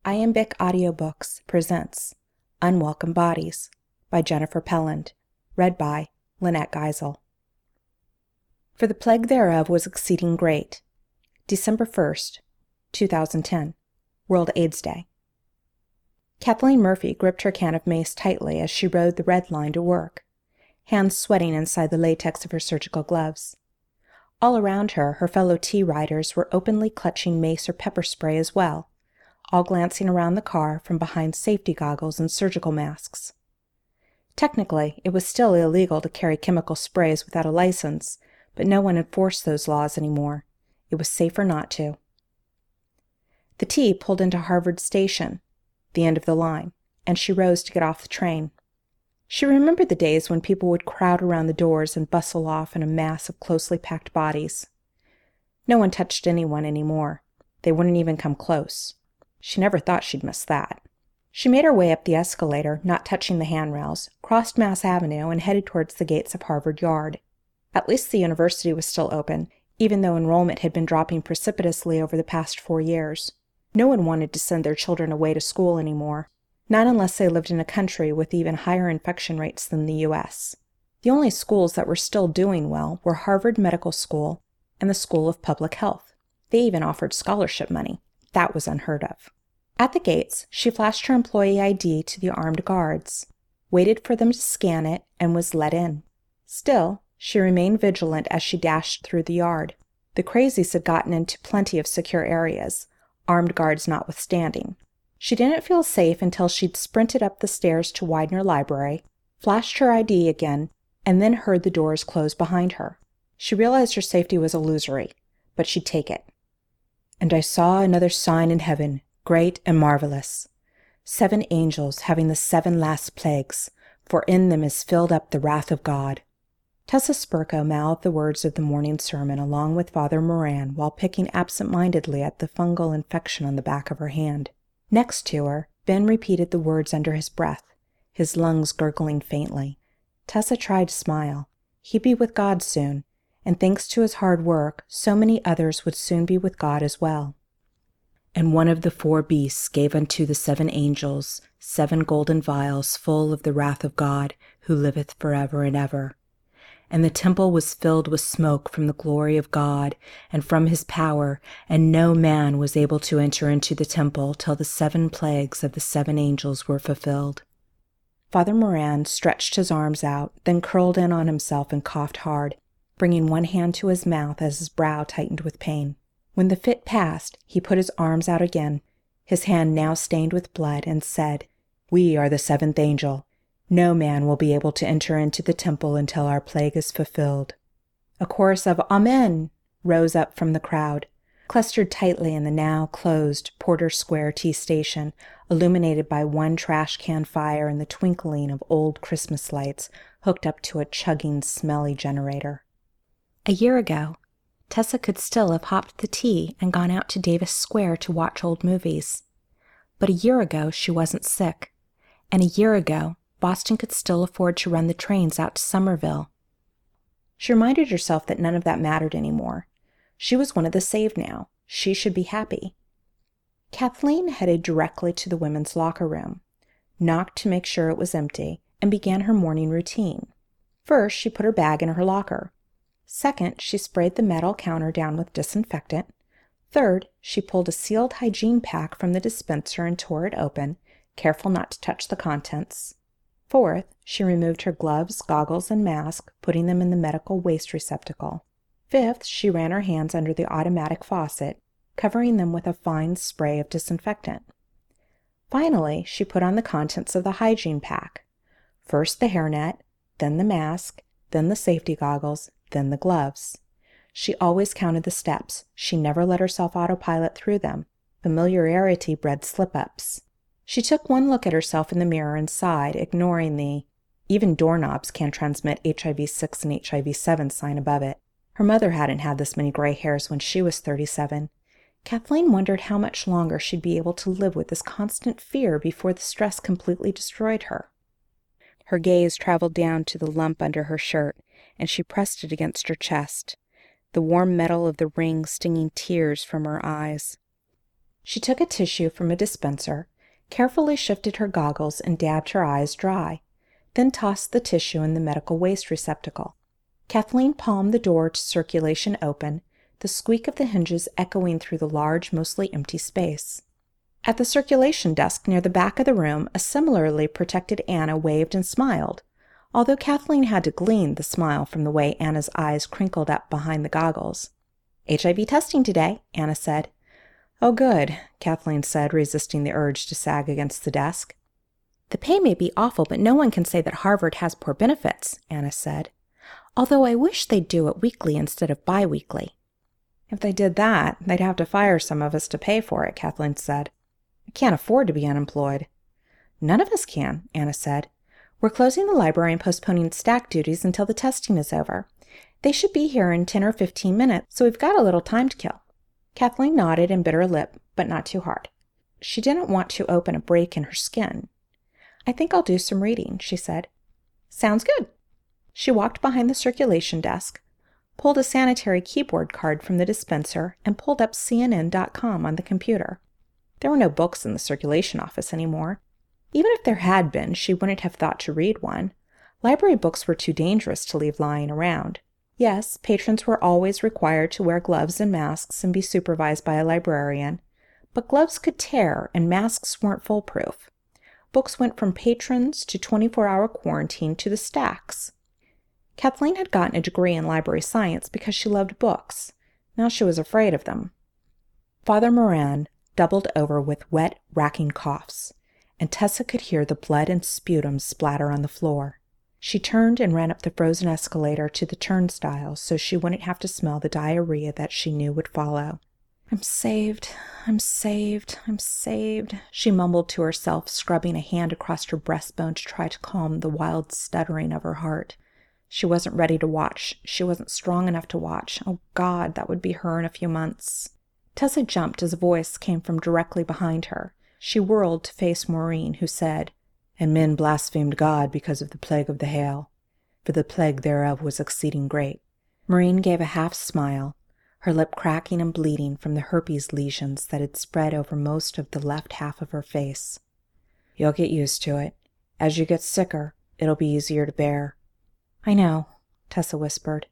Iambic Audiobooks presents Unwelcome Bodies by Jennifer Pelland, read by Lynette Geisel. For the plague thereof was exceeding great. December 1st, 2010, World AIDS Day. Kathleen Murphy gripped her can of mace tightly as she rode the red line to work, hands sweating inside the latex of her surgical gloves. All around her, her fellow T-riders were openly clutching mace or pepper spray as well, all glancing around the car from behind safety goggles and surgical masks. Technically, it was still illegal to carry chemical sprays without a license, but no one enforced those laws anymore. It was safer not to. The T pulled into Harvard Station, the end of the line, and she rose to get off the train. She remembered the days when people would crowd around the doors and bustle off in a mass of closely packed bodies. No one touched anyone anymore. They wouldn't even come close. She never thought she'd miss that. She made her way up the escalator, not touching the handrails, crossed Mass Avenue, and headed towards the gates of Harvard Yard. At least the university was still open, even though enrollment had been dropping precipitously over the past 4 years. No one wanted to send their children away to school anymore, not unless they lived in a country with even higher infection rates than the U.S. The only schools that were still doing well were Harvard Medical School and the School of Public Health. They even offered scholarship money. That was unheard of. At the gates, she flashed her employee ID to the armed guards, waited for them to scan it, and was let in. Still, she remained vigilant as she dashed through the yard. The crazies had gotten into plenty of secure areas, armed guards notwithstanding. She didn't feel safe until she'd sprinted up the stairs to Widener Library, flashed her ID again, and then heard the doors close behind her. She realized her safety was illusory, but she'd take it. And I saw another sign in heaven, great and marvelous, 7 angels having the 7 last plagues, for in them is filled up the wrath of God. Tessa Spurko mouthed the words of the morning sermon along with Father Moran while picking absent-mindedly at the fungal infection on the back of her hand. Next to her, Ben repeated the words under his breath, his lungs gurgling faintly. Tessa tried to smile. He'd be with God soon, and thanks to his hard work, so many others would soon be with God as well. And one of the 4 beasts gave unto the 7 angels 7 golden vials full of the wrath of God, who liveth forever and ever. And the temple was filled with smoke from the glory of God and from his power, and no man was able to enter into the temple till the 7 plagues of the 7 angels were fulfilled. Father Moran stretched his arms out, then curled in on himself and coughed hard, bringing one hand to his mouth as his brow tightened with pain. When the fit passed, he put his arms out again, his hand now stained with blood, and said, "We are the 7th angel. No man will be able to enter into the temple until our plague is fulfilled." A chorus of Amen rose up from the crowd, clustered tightly in the now closed Porter Square T station, illuminated by one trash can fire and the twinkling of old Christmas lights hooked up to a chugging, smelly generator. A year ago, Tessa could still have hopped the T and gone out to Davis Square to watch old movies. But a year ago, she wasn't sick. And a year ago, Boston could still afford to run the trains out to Somerville. She reminded herself that none of that mattered anymore. She was one of the saved now. She should be happy. Kathleen headed directly to the women's locker room, knocked to make sure it was empty, and began her morning routine. First, she put her bag in her locker. Second, she sprayed the metal counter down with disinfectant. Third, she pulled a sealed hygiene pack from the dispenser and tore it open, careful not to touch the contents. Fourth, she removed her gloves, goggles, and mask, putting them in the medical waste receptacle. Fifth, she ran her hands under the automatic faucet, covering them with a fine spray of disinfectant. Finally, she put on the contents of the hygiene pack. First the hairnet, then the mask, then the safety goggles, then the gloves. She always counted the steps. She never let herself autopilot through them. Familiarity bred slip-ups. She took one look at herself in the mirror and sighed, ignoring the "even doorknobs can transmit HIV-6 and HIV-7" sign above it. Her mother hadn't had this many gray hairs when she was 37. Kathleen wondered how much longer she'd be able to live with this constant fear before the stress completely destroyed her. Her gaze traveled down to the lump under her shirt, and she pressed it against her chest, the warm metal of the ring stinging tears from her eyes. She took a tissue from a dispenser, carefully shifted her goggles, and dabbed her eyes dry, then tossed the tissue in the medical waste receptacle. Kathleen palmed the door to circulation open, the squeak of the hinges echoing through the large, mostly empty space. At the circulation desk near the back of the room, a similarly protected Anna waved and smiled, although Kathleen had to glean the smile from the way Anna's eyes crinkled up behind the goggles. "HIV testing today," Anna said. "Oh, good," Kathleen said, resisting the urge to sag against the desk. "The pay may be awful, but no one can say that Harvard has poor benefits," Anna said. "Although I wish they'd do it weekly instead of bi-weekly." "If they did that, they'd have to fire some of us to pay for it," Kathleen said. "I can't afford to be unemployed." "None of us can," Anna said. "We're closing the library and postponing stack duties until the testing is over. They should be here in 10 or 15 minutes, so we've got a little time to kill." Kathleen nodded and bit her lip, but not too hard. She didn't want to open a break in her skin. "I think I'll do some reading," she said. "Sounds good." She walked behind the circulation desk, pulled a sanitary keyboard card from the dispenser, and pulled up CNN.com on the computer. There were no books in the circulation office anymore. Even if there had been, she wouldn't have thought to read one. Library books were too dangerous to leave lying around. Yes, patrons were always required to wear gloves and masks and be supervised by a librarian, but gloves could tear and masks weren't foolproof. Books went from patrons to 24-hour quarantine to the stacks. Kathleen had gotten a degree in library science because she loved books. Now she was afraid of them. Father Moran doubled over with wet, racking coughs, and Tessa could hear the blood and sputum splatter on the floor. She turned and ran up the frozen escalator to the turnstile so she wouldn't have to smell the diarrhea that she knew would follow. "I'm saved, I'm saved, I'm saved," she mumbled to herself, scrubbing a hand across her breastbone to try to calm the wild stuttering of her heart. She wasn't ready to watch. She wasn't strong enough to watch. Oh, God, that would be her in a few months. Tessa jumped as a voice came from directly behind her. She whirled to face Maureen, who said, "And men blasphemed God because of the plague of the hail, for the plague thereof was exceeding great." Maureen gave a half smile, her lip cracking and bleeding from the herpes lesions that had spread over most of the left half of her face. "You'll get used to it. As you get sicker, it'll be easier to bear." "I know," Tessa whispered.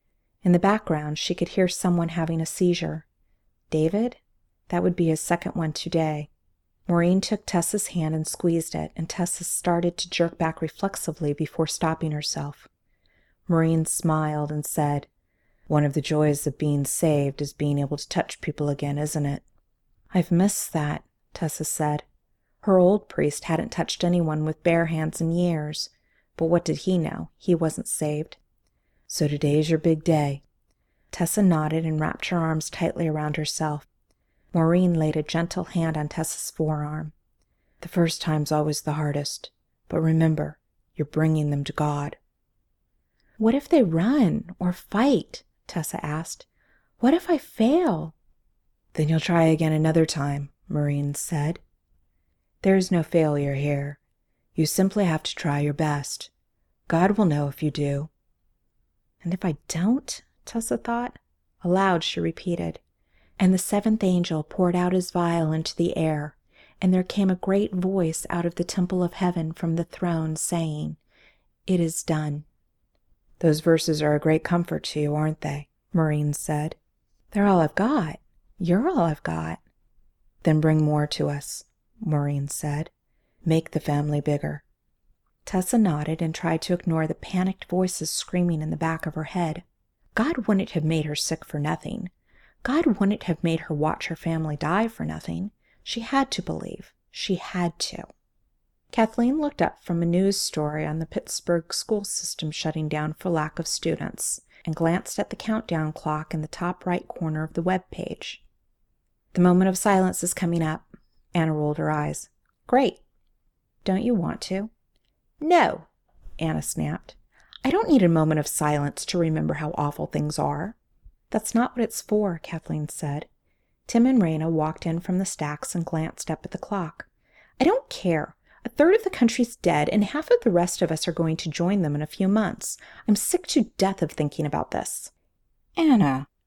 In the background, she could hear someone having a seizure. David? That would be his second one today. Maureen took Tessa's hand and squeezed it, and Tessa started to jerk back reflexively before stopping herself. Maureen smiled and said, "One of the joys of being saved is being able to touch people again, isn't it?" "I've missed that," Tessa said. Her old priest hadn't touched anyone with bare hands in years, but what did he know? He wasn't saved. "So today's your big day." Tessa nodded and wrapped her arms tightly around herself. Maureen laid a gentle hand on Tessa's forearm. "The first time's always the hardest, but remember, you're bringing them to God." "What if they run or fight?" Tessa asked. "What if I fail?" "Then you'll try again another time," Maureen said. "There is no failure here. You simply have to try your best. God will know if you do." "And if I don't?" Tessa thought. Aloud she repeated, "And the seventh angel poured out his vial into the air, and there came a great voice out of the temple of heaven from the throne, saying, 'It is done.'" "Those verses are a great comfort to you, aren't they?" Maureen said. "They're all I've got. You're all I've got." "Then bring more to us," Maureen said. "Make the family bigger." Tessa nodded and tried to ignore the panicked voices screaming in the back of her head. God wouldn't have made her sick for nothing. God wouldn't have made her watch her family die for nothing. She had to believe. She had to. Kathleen looked up from a news story on the Pittsburgh school system shutting down for lack of students and glanced at the countdown clock in the top right corner of the web page. "The moment of silence is coming up." Anna rolled her eyes. "Great. Don't you want to?" "No," Anna snapped. "I don't need a moment of silence to remember how awful things are." "That's not what it's for," Kathleen said. Tim and Raina walked in from the stacks and glanced up at the clock. "I don't care. A third of the country's dead, and half of the rest of us are going to join them in a few months. I'm sick to death of thinking about this." "Anna."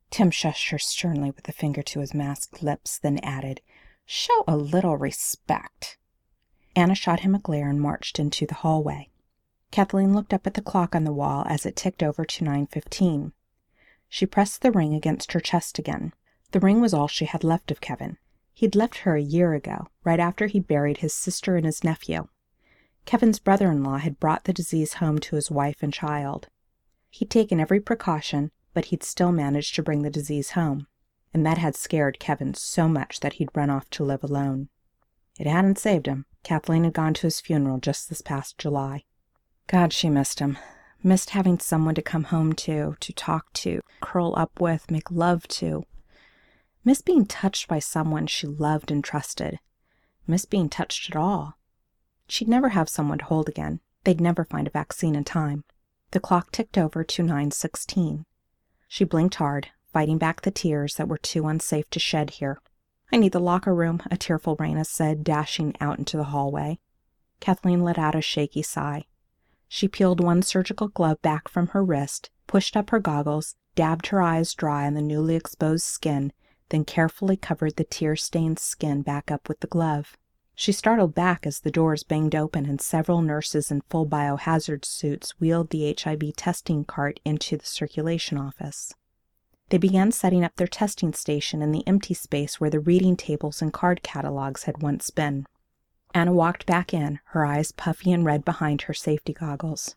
Tim shushed her sternly with a finger to his masked lips, then added, "Show a little respect." Anna shot him a glare and marched into the hallway. Kathleen looked up at the clock on the wall as it ticked over to 9:15. She pressed the ring against her chest again. The ring was all she had left of Kevin. He'd left her a year ago, right after he buried his sister and his nephew. Kevin's brother-in-law had brought the disease home to his wife and child. He'd taken every precaution, but he'd still managed to bring the disease home, and that had scared Kevin so much that he'd run off to live alone. It hadn't saved him. Kathleen had gone to his funeral just this past July. God, she missed him. Missed having someone to come home to talk to, curl up with, make love to. Missed being touched by someone she loved and trusted. Missed being touched at all. She'd never have someone to hold again. They'd never find a vaccine in time. The clock ticked over to 9:16. She blinked hard, fighting back the tears that were too unsafe to shed here. "I need the locker room," a tearful Raina said, dashing out into the hallway. Kathleen let out a shaky sigh. She peeled one surgical glove back from her wrist, pushed up her goggles, dabbed her eyes dry on the newly exposed skin, then carefully covered the tear-stained skin back up with the glove. She startled back as the doors banged open and several nurses in full biohazard suits wheeled the HIV testing cart into the circulation office. They began setting up their testing station in the empty space where the reading tables and card catalogs had once been. Anna walked back in, her eyes puffy and red behind her safety goggles.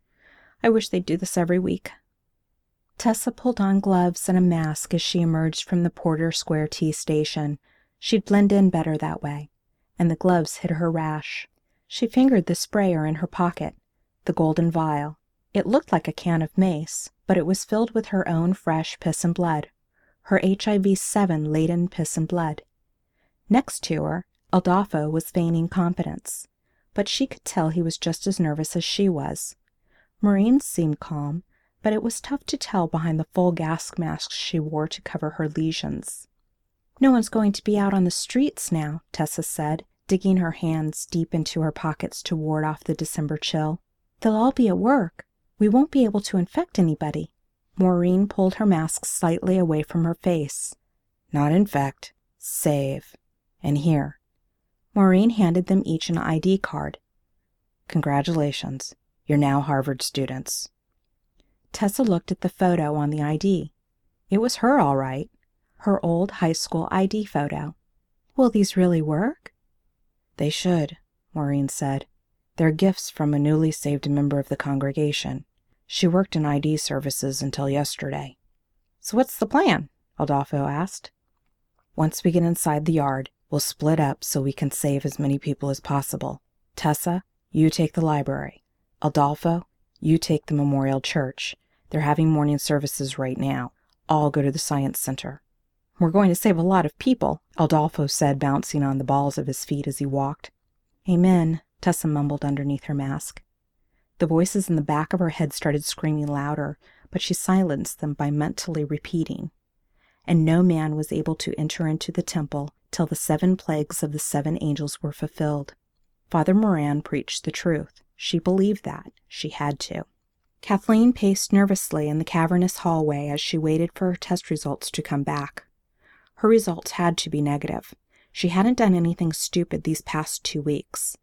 "I wish they'd do this every week." Tessa pulled on gloves and a mask as she emerged from the Porter Square T station. She'd blend in better that way, and the gloves hid her rash. She fingered the sprayer in her pocket, the golden vial. It looked like a can of mace, but it was filled with her own fresh piss and blood, her HIV-7 laden piss and blood. Next to her, Adolfo was feigning confidence, but she could tell he was just as nervous as she was. Maureen seemed calm, but it was tough to tell behind the full gas mask she wore to cover her lesions. "No one's going to be out on the streets now," Tessa said, digging her hands deep into her pockets to ward off the December chill. "They'll all be at work. We won't be able to infect anybody." Maureen pulled her mask slightly away from her face. "Not infect, save. And here." Maureen handed them each an ID card. "Congratulations. You're now Harvard students." Tessa looked at the photo on the ID. It was her, all right. Her old high school ID photo. "Will these really work?" "They should," Maureen said. "They're gifts from a newly saved member of the congregation. She worked in ID services until yesterday." "So what's the plan?" Adolfo asked. "Once we get inside the yard, we'll split up so we can save as many people as possible. Tessa, you take the library. Adolfo, you take the Memorial Church. They're having morning services right now. I'll go to the Science Center." "We're going to save a lot of people," Adolfo said, bouncing on the balls of his feet as he walked. "Amen," Tessa mumbled underneath her mask. The voices in the back of her head started screaming louder, but she silenced them by mentally repeating. "And no man was able to enter into the temple till the 7 plagues of the 7 angels were fulfilled." Father Moran preached the truth. She believed that. She had to. Kathleen paced nervously in the cavernous hallway as she waited for her test results to come back. Her results had to be negative. She hadn't done anything stupid these past 2 weeks.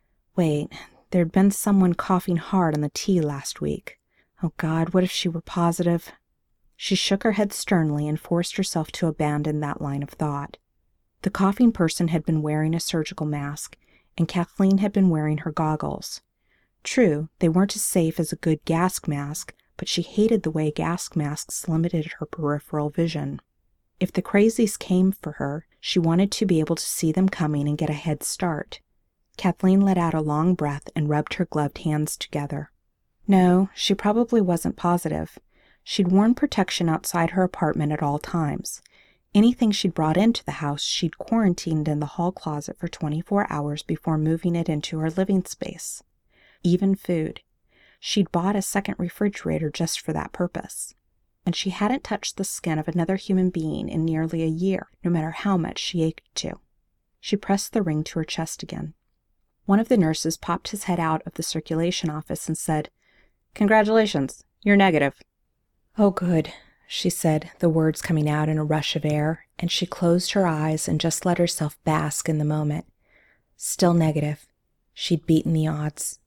Wait, there'd been someone coughing hard on the tea last week. Oh God, what if she were positive? She shook her head sternly and forced herself to abandon that line of thought. The coughing person had been wearing a surgical mask, and Kathleen had been wearing her goggles. True, they weren't as safe as a good gas mask, but she hated the way gas masks limited her peripheral vision. If the crazies came for her, she wanted to be able to see them coming and get a head start. Kathleen let out a long breath and rubbed her gloved hands together. No, she probably wasn't positive. She'd worn protection outside her apartment at all times. Anything she'd brought into the house, she'd quarantined in the hall closet for 24 hours before moving it into her living space. Even food. She'd bought a second refrigerator just for that purpose. And she hadn't touched the skin of another human being in nearly a year, no matter how much she ached to. She pressed the ring to her chest again. One of the nurses popped his head out of the circulation office and said, "Congratulations, you're negative." Oh, good. she said, the words coming out in a rush of air, and she closed her eyes and just let herself bask in the moment. Still negative. She'd beaten the odds.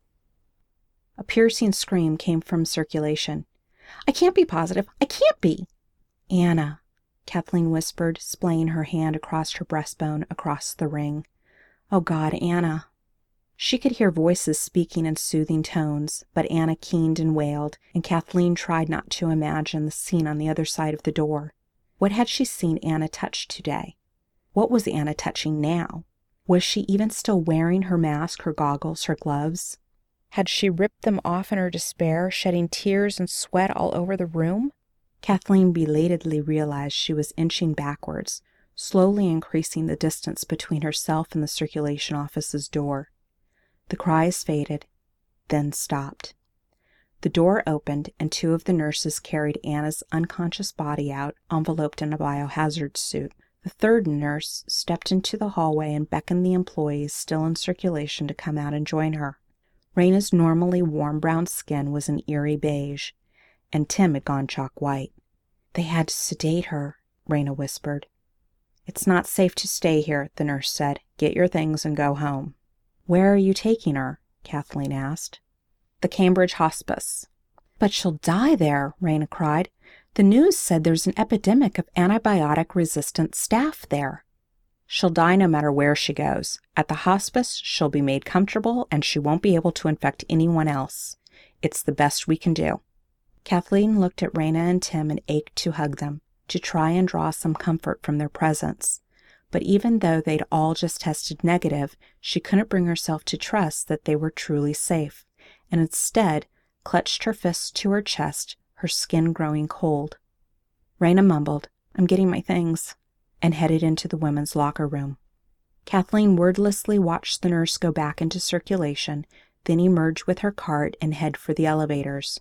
A piercing scream came from circulation. "I can't be positive. I can't be!" "Anna," Kathleen whispered, splaying her hand across her breastbone, across the ring. "Oh, God, Anna." She could hear voices speaking in soothing tones, but Anna keened and wailed, and Kathleen tried not to imagine the scene on the other side of the door. What had she seen Anna touch today? What was Anna touching now? Was she even still wearing her mask, her goggles, her gloves? Had she ripped them off in her despair, shedding tears and sweat all over the room? Kathleen belatedly realized she was inching backwards, slowly increasing the distance between herself and the circulation office's door. The cries faded, then stopped. The door opened, and two of the nurses carried Anna's unconscious body out, enveloped in a biohazard suit. The third nurse stepped into the hallway and beckoned the employees still in circulation to come out and join her. Raina's normally warm brown skin was an eerie beige, and Tim had gone chalk white. "They had to sedate her," Raina whispered. "It's not safe to stay here," the nurse said. "Get your things and go home." "Where are you taking her?" Kathleen asked. "The Cambridge Hospice." "But she'll die there," Raina cried. "The news said there's an epidemic of antibiotic-resistant staph there." "She'll die no matter where she goes. At the hospice, she'll be made comfortable, and she won't be able to infect anyone else. It's the best we can do." Kathleen looked at Raina and Tim and ached to hug them, to try and draw some comfort from their presence. But even though they'd all just tested negative, she couldn't bring herself to trust that they were truly safe, and instead clutched her fists to her chest, her skin growing cold. Raina mumbled, "I'm getting my things," and headed into the women's locker room. Kathleen wordlessly watched the nurse go back into circulation, then emerge with her cart and head for the elevators.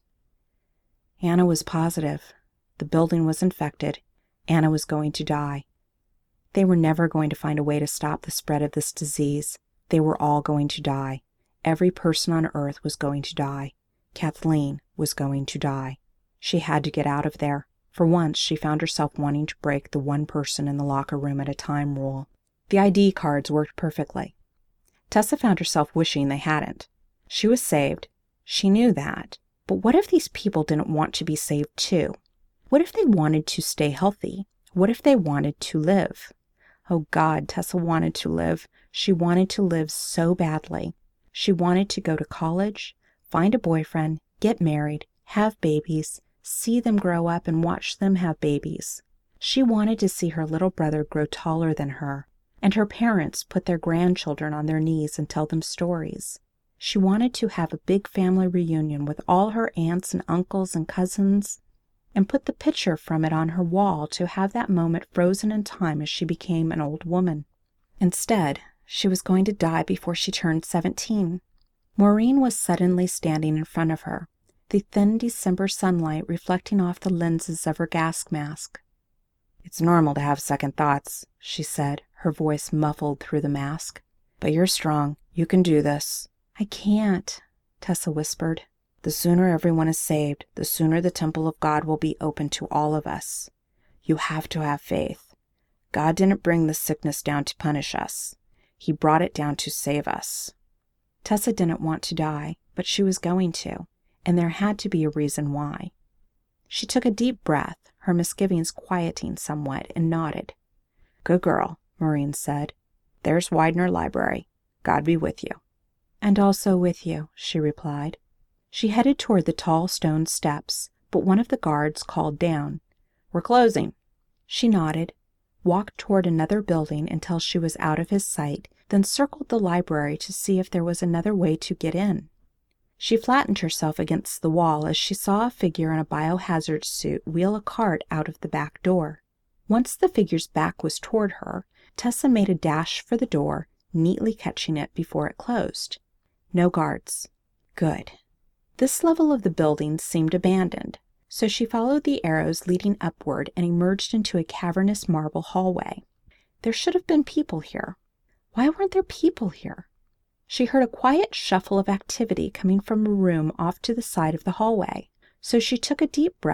Anna was positive. The building was infected. Anna was going to die. They were never going to find a way to stop the spread of this disease. They were all going to die. Every person on Earth was going to die. Kathleen was going to die. She had to get out of there. For once, she found herself wanting to break the one person in the locker room at a time rule. The ID cards worked perfectly. Tessa found herself wishing they hadn't. She was saved. She knew that. But what if these people didn't want to be saved too? What if they wanted to stay healthy? What if they wanted to live? Oh God, Tessa wanted to live. She wanted to live so badly. She wanted to go to college, find a boyfriend, get married, have babies, see them grow up and watch them have babies. She wanted to see her little brother grow taller than her, and her parents put their grandchildren on their knees and tell them stories. She wanted to have a big family reunion with all her aunts and uncles and cousins, and put the picture from it on her wall to have that moment frozen in time as she became an old woman. Instead, she was going to die before she turned 17. Maureen was suddenly standing in front of her, the thin December sunlight reflecting off the lenses of her gas mask. "It's normal to have second thoughts," she said, her voice muffled through the mask. "But you're strong. You can do this." "I can't," Tessa whispered. "The sooner everyone is saved, the sooner the temple of God will be open to all of us. You have to have faith. God didn't bring the sickness down to punish us. He brought it down to save us." Tessa didn't want to die, but she was going to, and there had to be a reason why. She took a deep breath, her misgivings quieting somewhat, and nodded. "Good girl," Maureen said. "There's Widener Library. God be with you." "And also with you," she replied. She headed toward the tall stone steps, but one of the guards called down. "We're closing." She nodded, walked toward another building until she was out of his sight, then circled the library to see if there was another way to get in. She flattened herself against the wall as she saw a figure in a biohazard suit wheel a cart out of the back door. Once the figure's back was toward her, Tessa made a dash for the door, neatly catching it before it closed. No guards. Good. This level of the building seemed abandoned, so she followed the arrows leading upward and emerged into a cavernous marble hallway. There should have been people here. Why weren't there people here? She heard a quiet shuffle of activity coming from a room off to the side of the hallway, so she took a deep breath,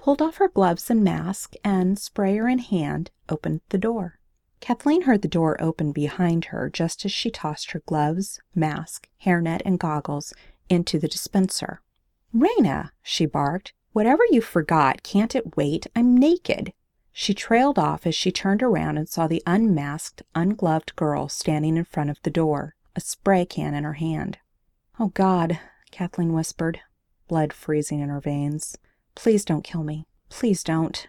pulled off her gloves and mask, and, sprayer in hand, opened the door. Kathleen heard the door open behind her just as she tossed her gloves, mask, hairnet, and goggles into the dispenser. "Raina," she barked, "whatever you forgot, can't it wait? I'm naked." She trailed off as she turned around and saw the unmasked, ungloved girl standing in front of the door, a spray can in her hand. "Oh, God," Kathleen whispered, blood freezing in her veins. "Please don't kill me. Please don't."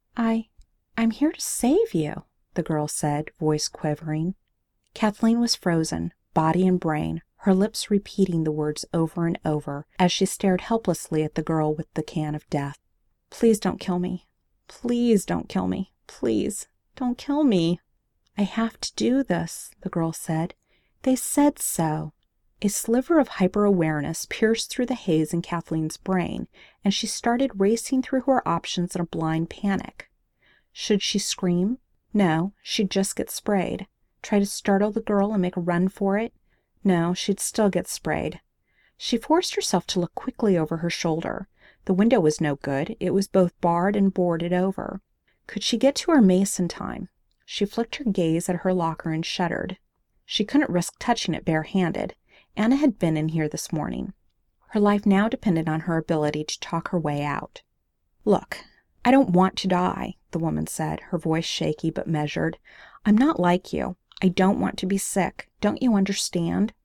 I'm here to save you," the girl said, voice quivering. Kathleen was frozen, body and brain, her lips repeating the words over and over as she stared helplessly at the girl with the can of death. "Please don't kill me. Please don't kill me. Please don't kill me." "I have to do this," the girl said. "They said so." A sliver of hyper-awareness pierced through the haze in Kathleen's brain, and she started racing through her options in a blind panic. Should she scream? No, she'd just get sprayed. Try to startle the girl and make a run for it? No, she'd still get sprayed. She forced herself to look quickly over her shoulder. The window was no good. It was both barred and boarded over. Could she get to her mace in time? She flicked her gaze at her locker and shuddered. She couldn't risk touching it barehanded. Anna had been in here this morning. Her life now depended on her ability to talk her way out. "Look, I don't want to die," the woman said, her voice shaky but measured. "I'm not like you. I don't want to be sick. Don't you understand?"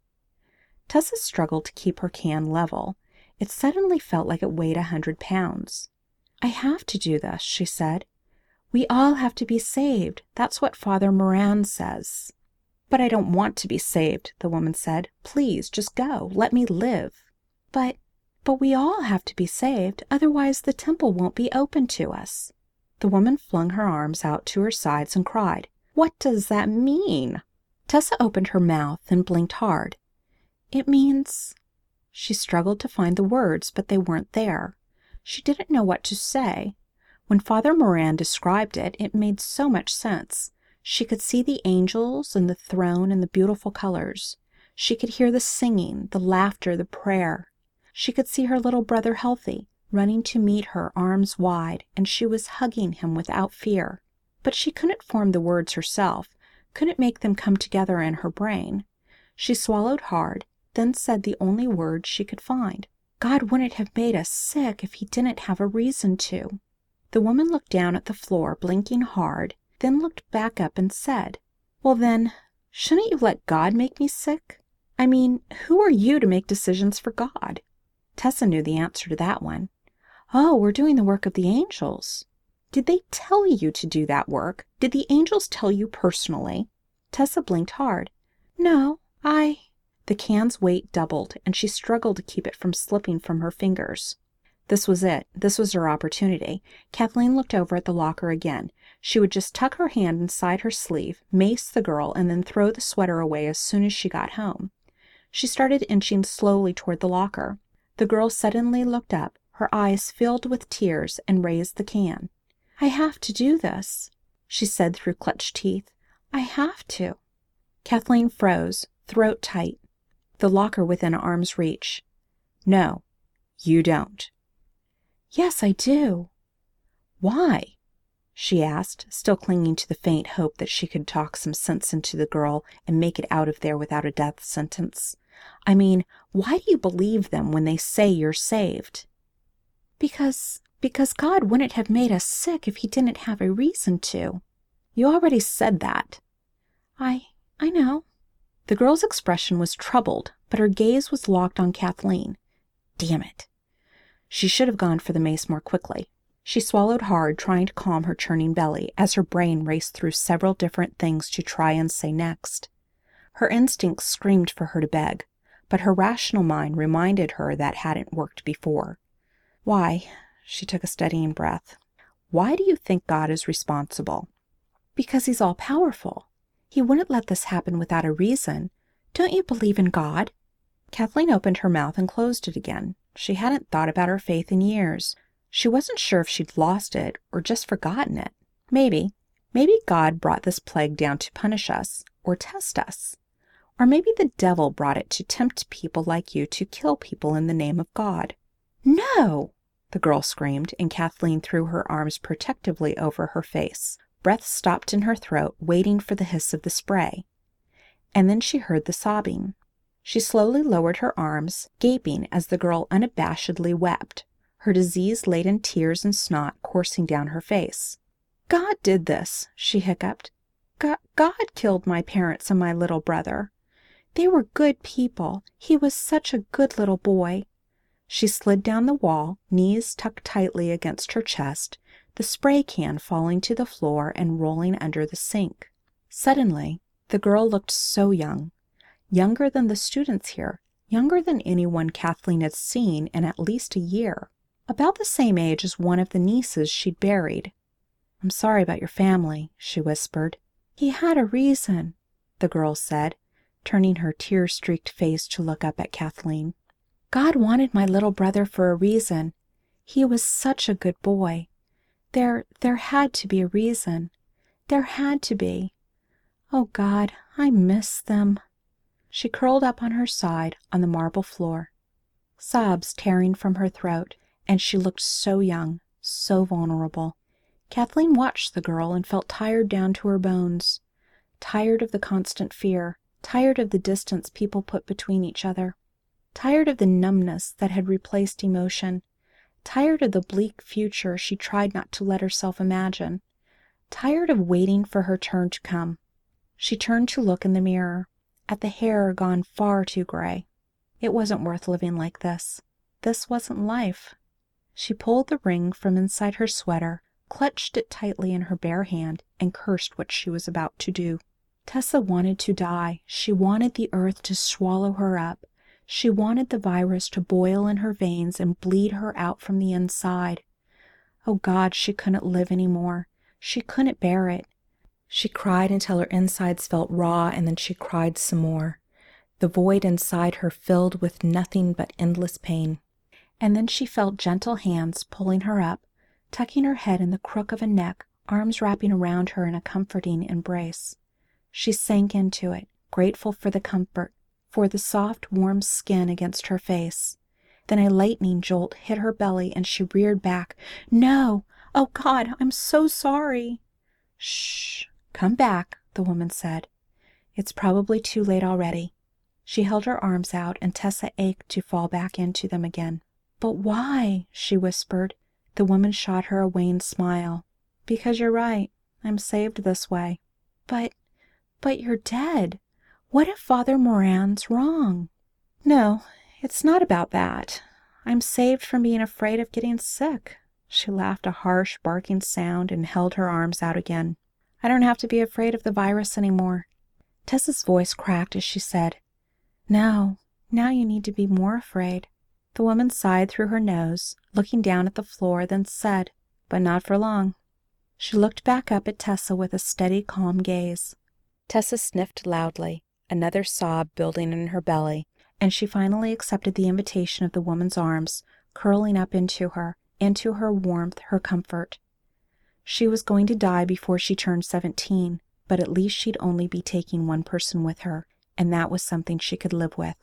Tessa struggled to keep her can level. It suddenly felt like it weighed 100 pounds. "I have to do this," she said. "We all have to be saved. That's what Father Moran says." "But I don't want to be saved," the woman said. "Please, just go. Let me live." But we all have to be saved. Otherwise the temple won't be open to us." The woman flung her arms out to her sides and cried, "What does that mean?" Tessa opened her mouth and blinked hard. "It means—" She struggled to find the words, but they weren't there. She didn't know what to say. When Father Moran described it, it made so much sense. She could see the angels and the throne and the beautiful colors. She could hear the singing, the laughter, the prayer. She could see her little brother healthy, running to meet her, arms wide, and she was hugging him without fear. But she couldn't form the words herself, couldn't make them come together in her brain. She swallowed hard, then said the only words she could find. "God wouldn't have made us sick if he didn't have a reason to." The woman looked down at the floor, blinking hard, then looked back up and said, "Well then, shouldn't you let God make me sick? I mean, who are you to make decisions for God?" Tessa knew the answer to that one. "Oh, we're doing the work of the angels." "Did they tell you to do that work? Did the angels tell you personally?" Tessa blinked hard. "No, The can's weight doubled, and she struggled to keep it from slipping from her fingers. This was it. This was her opportunity. Kathleen looked over at the locker again. She would just tuck her hand inside her sleeve, mace the girl, and then throw the sweater away as soon as she got home. She started inching slowly toward the locker. The girl suddenly looked up, her eyes filled with tears, and raised the can. "I have to do this," she said through clenched teeth. "I have to." Kathleen froze, throat tight. The locker within arm's reach. "No, you don't." "Yes, I do." "Why?" she asked, still clinging to the faint hope that she could talk some sense into the girl and make it out of there without a death sentence. "I mean, why do you believe them when they say you're saved?" Because God wouldn't have made us sick if he didn't have a reason to." "You already said that." I know." The girl's expression was troubled, but her gaze was locked on Kathleen. Damn it. She should have gone for the mace more quickly. She swallowed hard, trying to calm her churning belly, as her brain raced through several different things to try and say next. Her instincts screamed for her to beg, but her rational mind reminded her that hadn't worked before. "Why?" She took a steadying breath. "Why do you think God is responsible?" "Because he's all-powerful. He wouldn't let this happen without a reason. Don't you believe in God?" Kathleen opened her mouth and closed it again. She hadn't thought about her faith in years. She wasn't sure if she'd lost it or just forgotten it. Maybe God brought this plague down to punish us or test us. Or maybe the devil brought it to tempt people like you to kill people in the name of God. "No!" the girl screamed, and Kathleen threw her arms protectively over her face. Breath stopped in her throat, waiting for the hiss of the spray. And then she heard the sobbing. She slowly lowered her arms, gaping as the girl unabashedly wept, her disease-laden tears and snot coursing down her face. "God did this," she hiccuped. God killed my parents and my little brother. They were good people. He was such a good little boy." She slid down the wall, knees tucked tightly against her chest, the spray can falling to the floor and rolling under the sink. Suddenly, the girl looked so young, younger than the students here, younger than anyone Kathleen had seen in at least a year, about the same age as one of the nieces she'd buried. "I'm sorry about your family," she whispered. "He had a reason," the girl said, turning her tear-streaked face to look up at Kathleen. "God wanted my little brother for a reason. He was such a good boy. There had to be a reason. There had to be. Oh, God, I miss them." She curled up on her side on the marble floor, sobs tearing from her throat, and she looked so young, so vulnerable. Kathleen watched the girl and felt tired down to her bones, tired of the constant fear, tired of the distance people put between each other, tired of the numbness that had replaced emotion, tired of the bleak future she tried not to let herself imagine, tired of waiting for her turn to come. She turned to look in the mirror, at the hair gone far too gray. It wasn't worth living like this. This wasn't life. She pulled the ring from inside her sweater, clutched it tightly in her bare hand, and cursed what she was about to do. Tessa wanted to die. She wanted the earth to swallow her up. She wanted the virus to boil in her veins and bleed her out from the inside. Oh, God, she couldn't live any more. She couldn't bear it. She cried until her insides felt raw, and then she cried some more. The void inside her filled with nothing but endless pain. And then she felt gentle hands pulling her up, tucking her head in the crook of a neck, arms wrapping around her in a comforting embrace. She sank into it, grateful for the comfort, for the soft, warm skin against her face. Then a lightning jolt hit her belly, and she reared back. "No! Oh, God, I'm so sorry!" "Shh! Come back," the woman said. "It's probably too late already." She held her arms out, and Tessa ached to fall back into them again. "But why?" she whispered. The woman shot her a wan smile. "Because you're right. I'm saved this way." But you're dead. What if Father Moran's wrong?" "No, it's not about that. I'm saved from being afraid of getting sick." She laughed a harsh, barking sound and held her arms out again. "I don't have to be afraid of the virus anymore." Tessa's voice cracked as she said, Now you need to be more afraid." The woman sighed through her nose, looking down at the floor, then said, "But not for long." She looked back up at Tessa with a steady, calm gaze. Tessa sniffed loudly, another sob building in her belly, and she finally accepted the invitation of the woman's arms, curling up into her warmth, her comfort. She was going to die before she turned 17, but at least she'd only be taking one person with her, and that was something she could live with.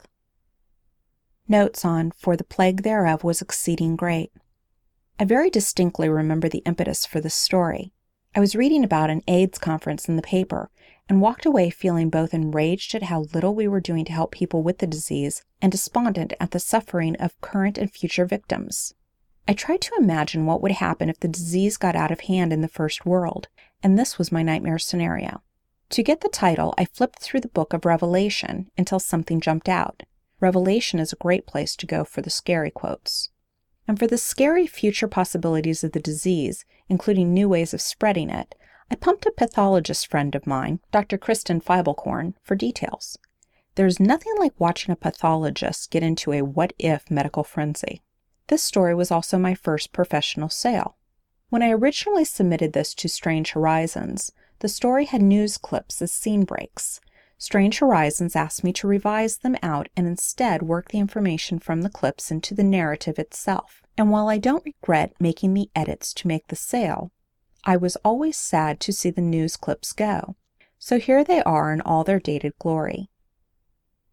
Notes on "For the plague thereof was exceeding great." I very distinctly remember the impetus for this story. I was reading about an AIDS conference in the paper, and walked away feeling both enraged at how little we were doing to help people with the disease and despondent at the suffering of current and future victims. I tried to imagine what would happen if the disease got out of hand in the first world, and this was my nightmare scenario. To get the title, I flipped through the book of Revelation until something jumped out. Revelation is a great place to go for the scary quotes. And for the scary future possibilities of the disease, including new ways of spreading it, I pumped a pathologist friend of mine, Dr. Kristen Feibelkorn, for details. There's nothing like watching a pathologist get into a what-if medical frenzy. This story was also my first professional sale. When I originally submitted this to Strange Horizons, the story had news clips as scene breaks. Strange Horizons asked me to revise them out and instead work the information from the clips into the narrative itself. And while I don't regret making the edits to make the sale, I was always sad to see the news clips go. So here they are in all their dated glory.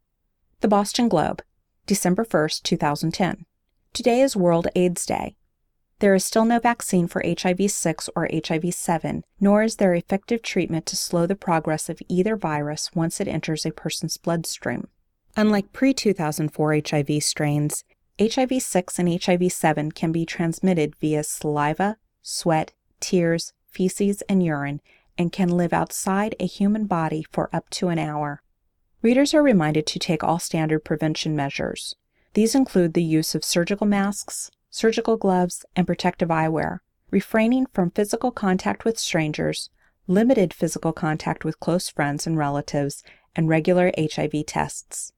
The Boston Globe, December 1st, 2010. Today is World AIDS Day. There is still no vaccine for HIV-6 or HIV-7, nor is there effective treatment to slow the progress of either virus once it enters a person's bloodstream. Unlike pre-2004 HIV strains, HIV-6 and HIV-7 can be transmitted via saliva, sweat, tears, feces, and urine, and can live outside a human body for up to an hour. Readers are reminded to take all standard prevention measures. These include the use of surgical masks, surgical gloves, and protective eyewear, refraining from physical contact with strangers, limited physical contact with close friends and relatives, and regular HIV tests.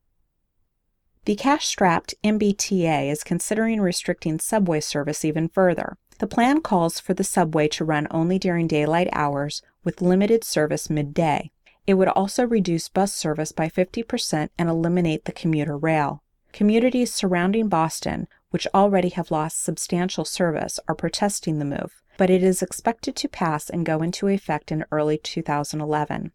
The cash-strapped MBTA is considering restricting subway service even further. The plan calls for the subway to run only during daylight hours with limited service midday. It would also reduce bus service by 50% and eliminate the commuter rail. Communities surrounding Boston, which already have lost substantial service, are protesting the move, but it is expected to pass and go into effect in early 2011.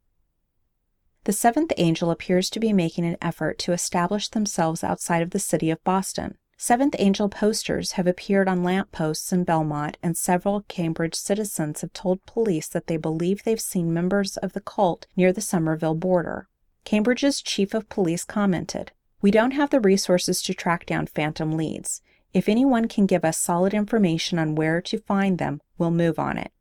The Seventh Angel appears to be making an effort to establish themselves outside of the city of Boston. Seventh Angel posters have appeared on lampposts in Belmont, and several Cambridge citizens have told police that they believe they've seen members of the cult near the Somerville border. Cambridge's chief of police commented, "We don't have the resources to track down phantom leads. If anyone can give us solid information on where to find them, we'll move on it."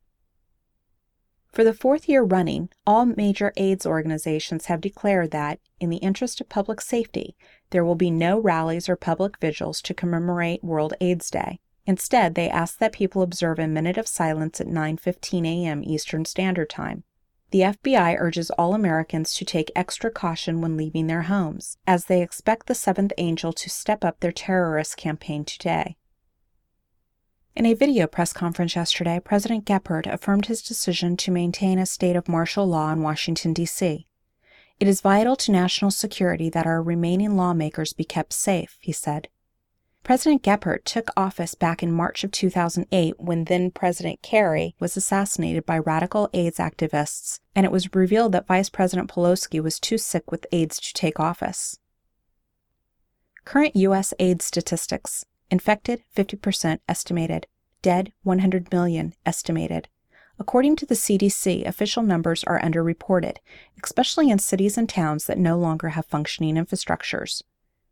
For the fourth year running, all major AIDS organizations have declared that, in the interest of public safety, there will be no rallies or public vigils to commemorate World AIDS Day. Instead, they ask that people observe a minute of silence at 9:15 a.m. Eastern Standard Time. The FBI urges all Americans to take extra caution when leaving their homes, as they expect the Seventh Angel to step up their terrorist campaign today. In a video press conference yesterday, President Gephardt affirmed his decision to maintain a state of martial law in Washington, D.C. "It is vital to national security that our remaining lawmakers be kept safe," he said. President Gephardt took office back in March of 2008 when then-President Kerry was assassinated by radical AIDS activists, and it was revealed that Vice President Pelosi was too sick with AIDS to take office. Current U.S. AIDS statistics: infected, 50% estimated. Dead, 100 million estimated. According to the CDC, official numbers are underreported, especially in cities and towns that no longer have functioning infrastructures.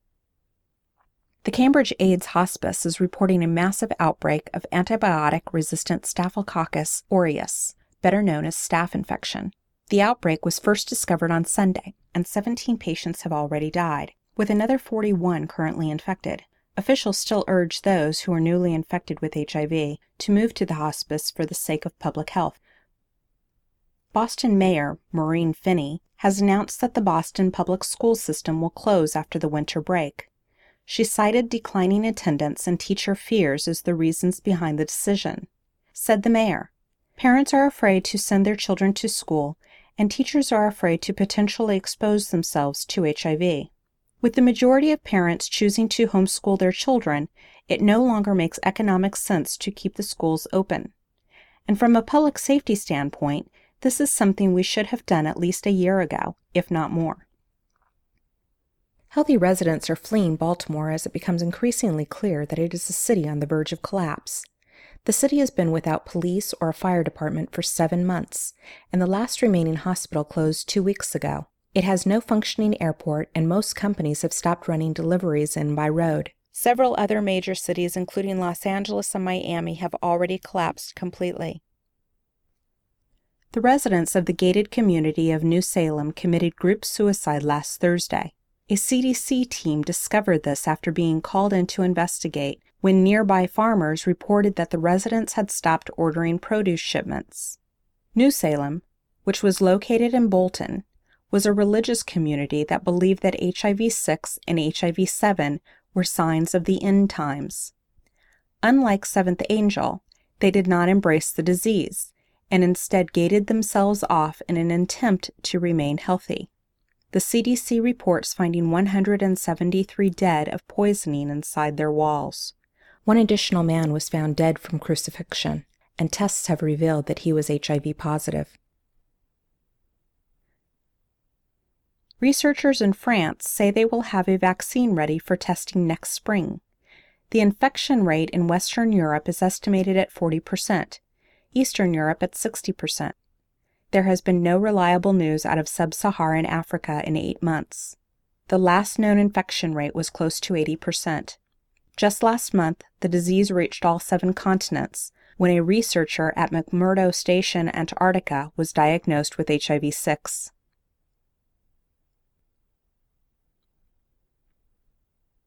The Cambridge AIDS Hospice is reporting a massive outbreak of antibiotic-resistant Staphylococcus aureus, better known as staph infection. The outbreak was first discovered on Sunday, and 17 patients have already died, with another 41 currently infected. Officials still urge those who are newly infected with HIV to move to the hospice for the sake of public health. Boston Mayor Maureen Finney has announced that the Boston public school system will close after the winter break. She cited declining attendance and teacher fears as the reasons behind the decision. Said the mayor, "Parents are afraid to send their children to school, and teachers are afraid to potentially expose themselves to HIV. With the majority of parents choosing to homeschool their children, it no longer makes economic sense to keep the schools open. And from a public safety standpoint, this is something we should have done at least a year ago, if not more." Healthy residents are fleeing Baltimore as it becomes increasingly clear that it is a city on the verge of collapse. The city has been without police or a fire department for 7 months, and the last remaining hospital closed 2 weeks ago. It has no functioning airport, and most companies have stopped running deliveries in by road. Several other major cities, including Los Angeles and Miami, have already collapsed completely. The residents of the gated community of New Salem committed group suicide last Thursday. A CDC team discovered this after being called in to investigate when nearby farmers reported that the residents had stopped ordering produce shipments. New Salem, which was located in Bolton, was a religious community that believed that HIV-6 and HIV-7 were signs of the end times. Unlike Seventh Angel, they did not embrace the disease, and instead gated themselves off in an attempt to remain healthy. The CDC reports finding 173 dead of poisoning inside their walls. One additional man was found dead from crucifixion, and tests have revealed that he was HIV positive. Researchers in France say they will have a vaccine ready for testing next spring. The infection rate in Western Europe is estimated at 40%, Eastern Europe at 60%. There has been no reliable news out of sub-Saharan Africa in 8 months. The last known infection rate was close to 80%. Just last month, the disease reached all 7 continents when a researcher at McMurdo Station, Antarctica, was diagnosed with HIV-6.